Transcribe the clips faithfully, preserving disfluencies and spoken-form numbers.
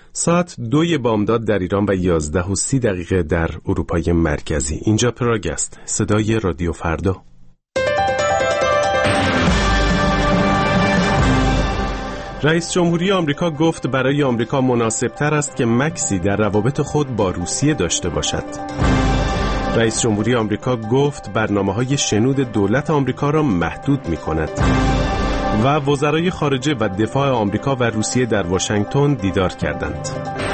ساعت دوی بامداد در ایران و یازده و سی دقیقه در اروپای مرکزی. اینجا پراگ است، صدای رادیو فردا. رئیس جمهوری آمریکا گفت برای آمریکا مناسبتر است که مکسی در روابط خود با روسیه داشته باشد. رئیس جمهوری آمریکا گفت برنامه‌های شنود دولت آمریکا را محدود می‌کند. و وزرای خارجه و دفاع آمریکا و روسیه در واشنگتن دیدار کردند.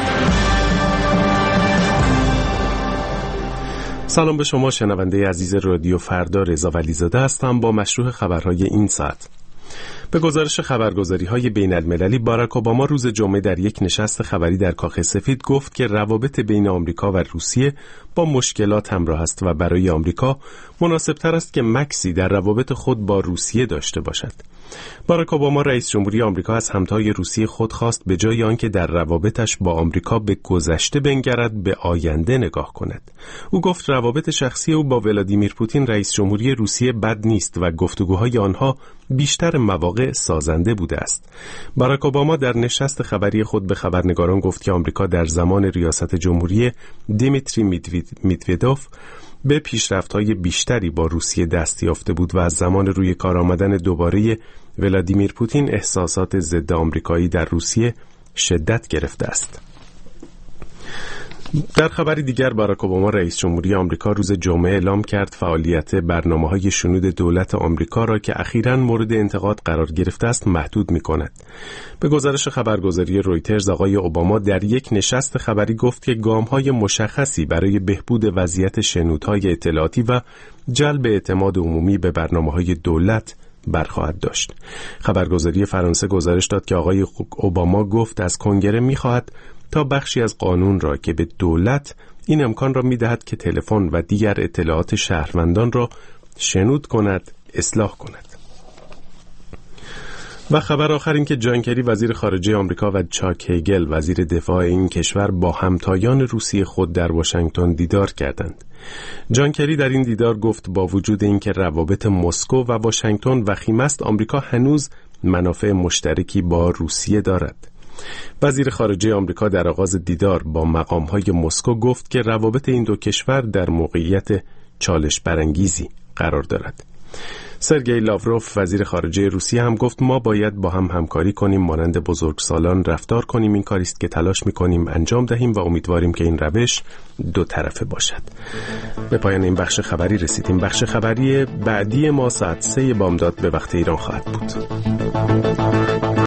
سلام به شما شنونده عزیز رادیو فردا، رضا ولیزاده هستم با مشروع خبرهای این ساعت. به گزارش خبرگزاری‌های بین‌المللی، باراک اوباما روز جمعه در یک نشست خبری در کاخ سفید گفت که روابط بین آمریکا و روسیه با مشکلات همراه است و برای آمریکا مناسبتر است که مکسی در روابط خود با روسیه داشته باشد. باراک اوباما رئیس جمهوری آمریکا از همتای روسیه خود خواست به جای آنکه در روابطش با آمریکا به گذشته بنگرد، به آینده نگاه کند. او گفت روابط شخصی او با ولادیمیر پوتین رئیس جمهوری روسیه بد نیست و گفتگوهای آنها بیشتر مواقع سازنده بوده است. باراک اوباما در نشست خبری خود به خبرنگاران گفت که آمریکا در زمان ریاست جمهوری دیمیتری میدودوف به پیشرفت‌های بیشتری با روسیه دست یافته بود و از زمان روی کار آمدن دوباره ولادیمیر پوتین احساسات ضد آمریکایی در روسیه شدت گرفته است. در خبری دیگر، باراک اوباما رئیس جمهوری آمریکا روز جمعه اعلام کرد فعالیت برنامه‌های شنود دولت آمریکا را که اخیراً مورد انتقاد قرار گرفته است محدود می‌کند. به گزارش خبرگزاری رویترز، آقای اوباما در یک نشست خبری گفت که گام‌های مشخصی برای بهبود وضعیت شنودهای اطلاعاتی و جلب اعتماد عمومی به برنامه‌های دولت برخواهد داشت. خبرگزاری فرانسه گزارش داد که آقای اوباما گفت از کنگره می‌خواهد تا بخشی از قانون را که به دولت این امکان را می‌دهد که تلفن و دیگر اطلاعات شهروندان را شنود کند، اصلاح کند. و خبر آخر این که جان کری وزیر خارجه آمریکا و چاک هیگل وزیر دفاع این کشور با همتایان روسیه خود در واشنگتن دیدار کردند. جان کری در این دیدار گفت با وجود اینکه روابط مسکو و واشنگتن وخیم است، آمریکا هنوز منافع مشترکی با روسیه دارد. وزیر خارجه آمریکا در آغاز دیدار با مقام‌های مسکو گفت که روابط این دو کشور در موقعیت چالش برانگیزی قرار دارد. سرگئی لاوروف وزیر خارجه روسیه هم گفت ما باید با هم همکاری کنیم، مانند بزرگسالان رفتار کنیم. این کاری است که تلاش می‌کنیم انجام دهیم و امیدواریم که این روش دو طرفه باشد. به پایان این بخش خبری رسیدیم. بخش خبری بعدی ما ساعت سه بامداد به وقت ایران خواهد بود.